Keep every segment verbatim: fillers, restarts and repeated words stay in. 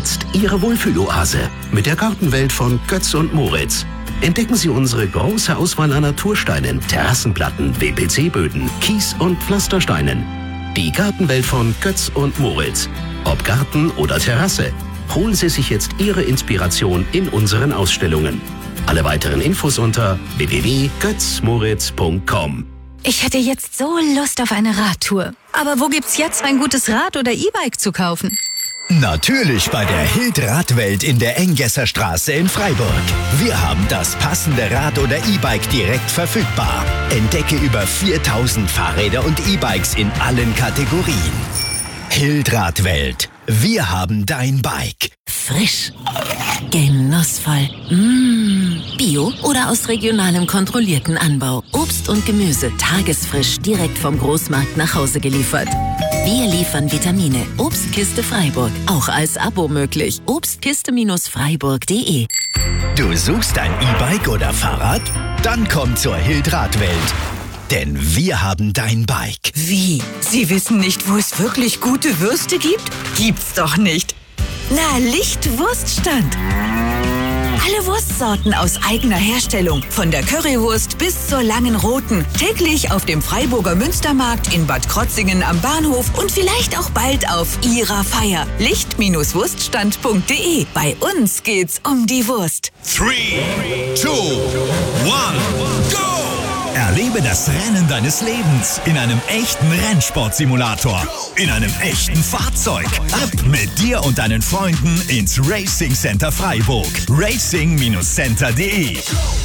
jetzt Ihre Wohlfühloase mit der Gartenwelt von Götz und Moritz. Entdecken Sie unsere große Auswahl an Natursteinen, Terrassenplatten, W P C-Böden, Kies- und Pflastersteinen. Die Gartenwelt von Götz und Moritz. Ob Garten oder Terrasse, holen Sie sich jetzt Ihre Inspiration in unseren Ausstellungen. Alle weiteren Infos unter w w w punkt götz moritz punkt com. Ich hätte jetzt so Lust auf eine Radtour. Aber wo gibt's jetzt ein gutes Rad oder E-Bike zu kaufen? Natürlich bei der Hild Radwelt in der Enggesser Straße in Freiburg. Wir haben das passende Rad oder E-Bike direkt verfügbar. Entdecke über viertausend Fahrräder und E-Bikes in allen Kategorien. Hild Radwelt. Wir haben dein Bike. Frisch. Genussvoll. Mmh. Bio oder aus regionalem kontrollierten Anbau. Obst und Gemüse tagesfrisch direkt vom Großmarkt nach Hause geliefert. Wir liefern Vitamine. Obstkiste Freiburg. Auch als Abo möglich. Obstkiste Freiburg punkt de. Du suchst ein E-Bike oder Fahrrad? Dann komm zur Hild Radwelt. Denn wir haben dein Bike. Wie? Sie wissen nicht, wo es wirklich gute Würste gibt? Gibt's doch nicht. Na, Lichtwurststand. Alle Wurstsorten aus eigener Herstellung. Von der Currywurst bis zur langen roten. Täglich auf dem Freiburger Münstermarkt in Bad Krotzingen am Bahnhof und vielleicht auch bald auf Ihrer Feier. Licht Wurststand punkt de. Bei uns geht's um die Wurst. Three, two, one, go! Erlebe das Rennen deines Lebens in einem echten Rennsportsimulator. In einem echten Fahrzeug. Ab mit dir und deinen Freunden ins Racing Center Freiburg. racing Center punkt de.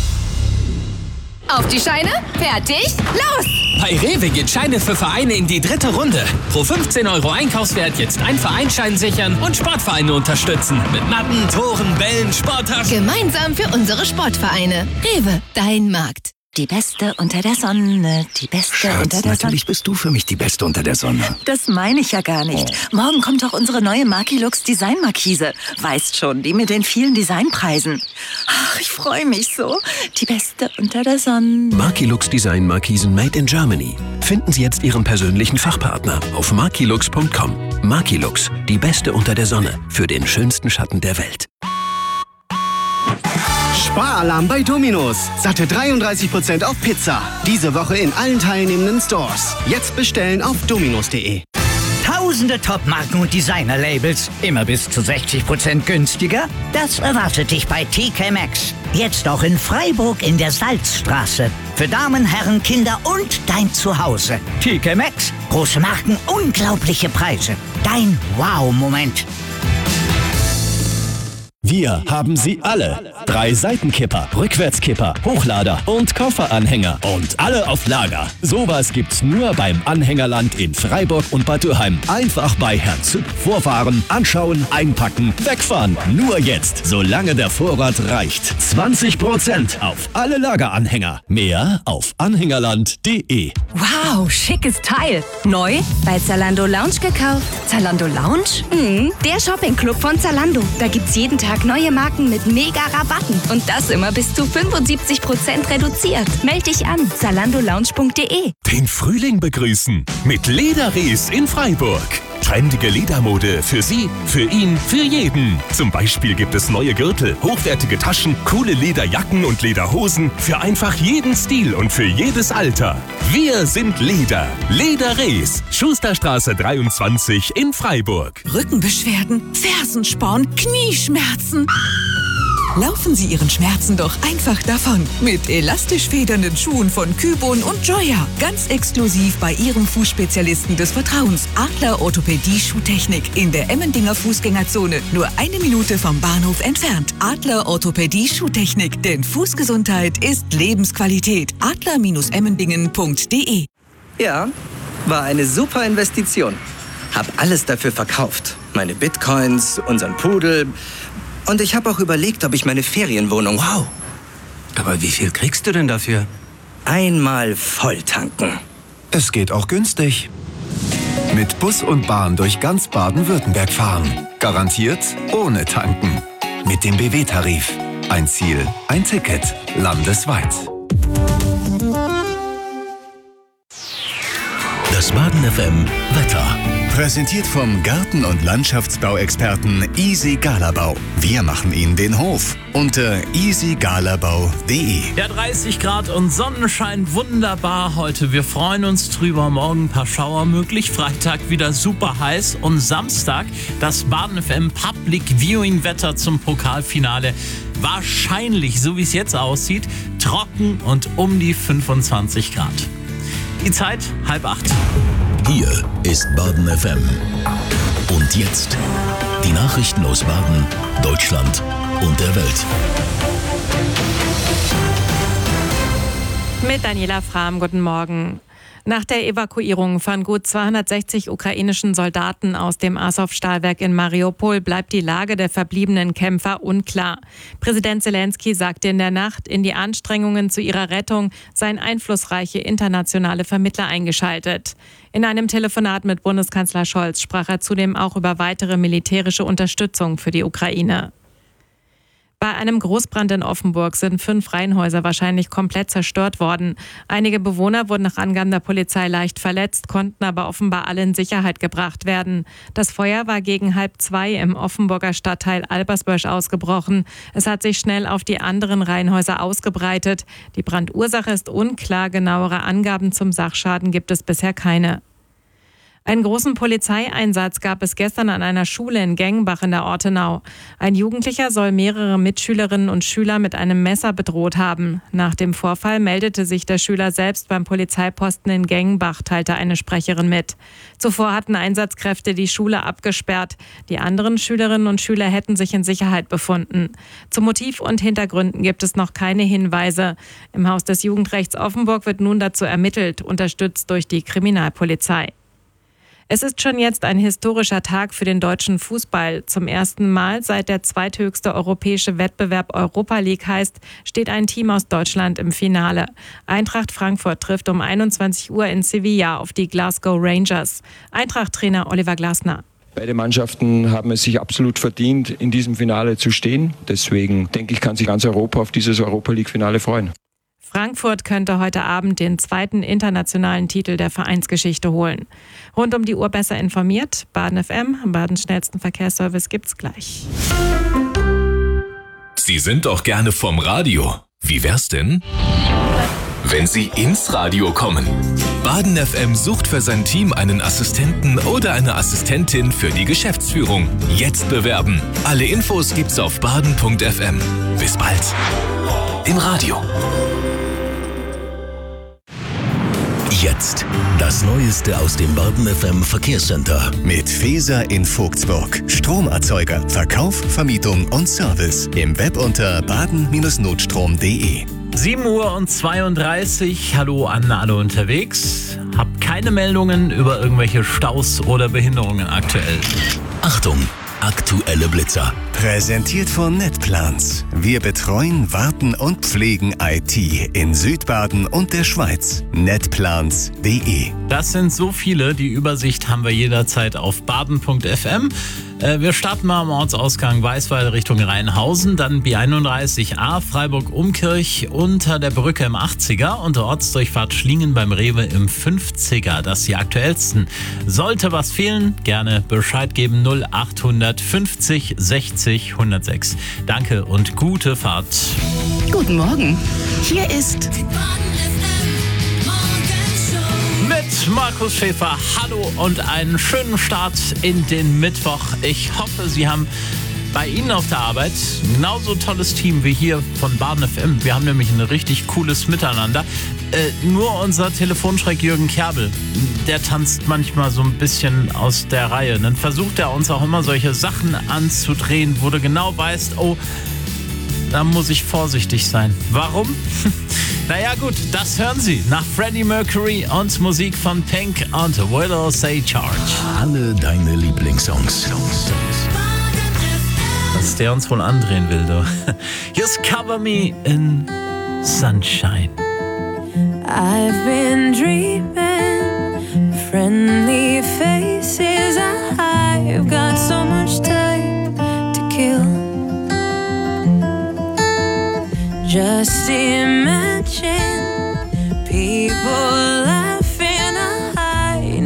Auf die Scheine, fertig, los! Bei Rewe geht Scheine für Vereine in die dritte Runde. Pro fünfzehn Euro Einkaufswert jetzt ein Vereinsschein sichern und Sportvereine unterstützen. Mit Matten, Toren, Bällen, Sporttaschen. Gemeinsam für unsere Sportvereine. Rewe, dein Markt. Die Beste unter der Sonne, die Beste Schatz, unter der natürlich Sonne. bist du für mich die Beste unter der Sonne. Das meine ich ja gar nicht. Morgen kommt doch unsere neue Markilux Designmarkise. Weißt schon, die mit den vielen Designpreisen. Ach, ich freue mich so. Die Beste unter der Sonne. Markilux Design Markisen made in Germany. Finden Sie jetzt Ihren persönlichen Fachpartner auf markilux punkt com. Markilux, die Beste unter der Sonne für den schönsten Schatten der Welt. Sparalarm bei Domino's. Satte dreiunddreißig Prozent auf Pizza. Diese Woche in allen teilnehmenden Stores. Jetzt bestellen auf dominos punkt de. Tausende Top-Marken und Designer-Labels. Immer bis zu sechzig Prozent günstiger? Das erwartet dich bei T K Maxx. Jetzt auch in Freiburg in der Salzstraße. Für Damen, Herren, Kinder und dein Zuhause. T K Maxx. Große Marken, unglaubliche Preise. Dein Wow-Moment. Wir haben sie alle. Drei Seitenkipper, Rückwärtskipper, Hochlader und Kofferanhänger. Und alle auf Lager. Sowas gibt's nur beim Anhängerland in Freiburg und Bad Dürheim. Einfach bei Herrn Züpp vorfahren, anschauen, einpacken, wegfahren. Nur jetzt, solange der Vorrat reicht. zwanzig Prozent auf alle Lageranhänger. Mehr auf anhängerland punkt de. Wow, schickes Teil. Neu bei Zalando Lounge gekauft. Zalando Lounge? Mhm, der Shopping-Club von Zalando. Da gibt's jeden Tag neue Marken mit mega Rabatten. Und das immer bis zu fünfundsiebzig Prozent reduziert. Meld dich an, zalando lounge punkt de. Den Frühling begrüßen mit Lederres in Freiburg. Trendige Ledermode für Sie, für ihn, für jeden. Zum Beispiel gibt es neue Gürtel, hochwertige Taschen, coole Lederjacken und Lederhosen für einfach jeden Stil und für jedes Alter. Wir sind Leder. Lederres. Schusterstraße dreiundzwanzig in Freiburg. Rückenbeschwerden, Fersensporn, Knieschmerzen. Laufen Sie Ihren Schmerzen doch einfach davon. Mit elastisch federnden Schuhen von Kybon und Joya. Ganz exklusiv bei Ihrem Fußspezialisten des Vertrauens. Adler Orthopädie Schuhtechnik. In der Emmendinger Fußgängerzone. Nur eine Minute vom Bahnhof entfernt. Adler Orthopädie Schuhtechnik. Denn Fußgesundheit ist Lebensqualität. adler Emmendingen punkt de. Ja, war eine super Investition. Hab alles dafür verkauft. Meine Bitcoins, unseren Pudel. Und ich habe auch überlegt, ob ich meine Ferienwohnung... Wow. Aber wie viel kriegst du denn dafür? Einmal voll tanken. Es geht auch günstig. Mit Bus und Bahn durch ganz Baden-Württemberg fahren. Garantiert ohne tanken. Mit dem B W-Tarif. Ein Ziel, ein Ticket. Landesweit. Das Baden F M Wetter. Präsentiert vom Garten- und Landschaftsbauexperten Easy Galabau. Wir machen Ihnen den Hof unter easy galabau punkt de. Ja, dreißig Grad und Sonnenschein, wunderbar heute. Wir freuen uns drüber. Morgen ein paar Schauer möglich. Freitag wieder super heiß. Und Samstag das Baden F M Public Viewing Wetter zum Pokalfinale. Wahrscheinlich, so wie es jetzt aussieht, trocken und um die fünfundzwanzig Grad. Die Zeit halb acht. Hier ist Baden F M. Und jetzt die Nachrichten aus Baden, Deutschland und der Welt. Mit Daniela Frahm, guten Morgen. Nach der Evakuierung von gut zweihundertsechzig ukrainischen Soldaten aus dem Asow-Stahlwerk in Mariupol bleibt die Lage der verbliebenen Kämpfer unklar. Präsident Zelensky sagte in der Nacht, in die Anstrengungen zu ihrer Rettung seien einflussreiche internationale Vermittler eingeschaltet. In einem Telefonat mit Bundeskanzler Scholz sprach er zudem auch über weitere militärische Unterstützung für die Ukraine. Bei einem Großbrand in Offenburg sind fünf Reihenhäuser wahrscheinlich komplett zerstört worden. Einige Bewohner wurden nach Angaben der Polizei leicht verletzt, konnten aber offenbar alle in Sicherheit gebracht werden. Das Feuer war gegen halb zwei im Offenburger Stadtteil Albersbösch ausgebrochen. Es hat sich schnell auf die anderen Reihenhäuser ausgebreitet. Die Brandursache ist unklar, genauere Angaben zum Sachschaden gibt es bisher keine. Einen großen Polizeieinsatz gab es gestern an einer Schule in Gengenbach in der Ortenau. Ein Jugendlicher soll mehrere Mitschülerinnen und Schüler mit einem Messer bedroht haben. Nach dem Vorfall meldete sich der Schüler selbst beim Polizeiposten in Gengenbach, teilte eine Sprecherin mit. Zuvor hatten Einsatzkräfte die Schule abgesperrt. Die anderen Schülerinnen und Schüler hätten sich in Sicherheit befunden. Zu Motiv und Hintergründen gibt es noch keine Hinweise. Im Haus des Jugendrechts Offenburg wird nun dazu ermittelt, unterstützt durch die Kriminalpolizei. Es ist schon jetzt ein historischer Tag für den deutschen Fußball. Zum ersten Mal, seit der zweithöchste europäische Wettbewerb Europa League heißt, steht ein Team aus Deutschland im Finale. Eintracht Frankfurt trifft um einundzwanzig Uhr in Sevilla auf die Glasgow Rangers. Eintracht-Trainer Oliver Glasner. Beide Mannschaften haben es sich absolut verdient, in diesem Finale zu stehen. Deswegen denke ich, kann sich ganz Europa auf dieses Europa League-Finale freuen. Frankfurt könnte heute Abend den zweiten internationalen Titel der Vereinsgeschichte holen. Rund um die Uhr besser informiert. Baden F M, Badens schnellsten Verkehrsservice gibt's gleich. Sie sind doch gerne vom Radio. Wie wär's denn, wenn Sie ins Radio kommen? Baden F M sucht für sein Team einen Assistenten oder eine Assistentin für die Geschäftsführung. Jetzt bewerben. Alle Infos gibt's auf baden punkt f m. Bis bald. Im Radio. Jetzt das Neueste aus dem Baden F M Verkehrscenter. Mit Feser in Vogtsburg. Stromerzeuger, Verkauf, Vermietung und Service. Im Web unter baden Bindestrich notstrom punkt de. sieben Uhr und zweiunddreißig. Hallo an alle unterwegs. Hab keine Meldungen über irgendwelche Staus oder Behinderungen aktuell. Achtung! Aktuelle Blitzer. Präsentiert von NetPlans. Wir betreuen, warten und pflegen I T in Südbaden und der Schweiz. netplans punkt de. Das sind so viele. Die Übersicht haben wir jederzeit auf baden punkt f m. Äh, wir starten mal am Ortsausgang Weißweiler Richtung Rheinhausen, dann B einunddreißig a Freiburg-Umkirch unter der Brücke im achtziger und der Ortsdurchfahrt Schlingen beim Rewe im fünfziger. Das ist die aktuellsten. Sollte was fehlen, gerne Bescheid geben. null achthundert fünfzig sechzig hundertsechs. Danke und gute Fahrt. Guten Morgen. Hier ist mit Markus Schäfer. Hallo und einen schönen Start in den Mittwoch. Ich hoffe, Sie haben bei Ihnen auf der Arbeit genauso tolles Team wie hier von Baden F M. Wir haben nämlich ein richtig cooles Miteinander. Äh, nur unser Telefonschreck Jürgen Kerbel, der tanzt manchmal so ein bisschen aus der Reihe. Dann versucht er uns auch immer solche Sachen anzudrehen, wo du genau weißt, oh, da muss ich vorsichtig sein. Warum? Naja gut, das hören Sie nach Freddie Mercury und Musik von Pink und Will Say Charge. Alle deine Lieblingssongs. Was der uns wohl andrehen will, du. Just cover me in sunshine. I've been dreaming, friendly faces. I've got so much time to kill. Just imagine people laughing. I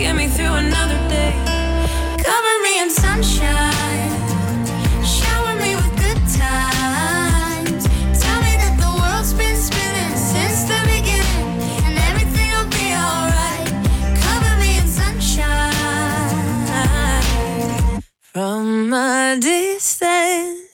get me through another day. Cover me in sunshine, shower me with good times. Tell me that the world's been spinning since the beginning, and everything will be alright. Cover me in sunshine from a distance.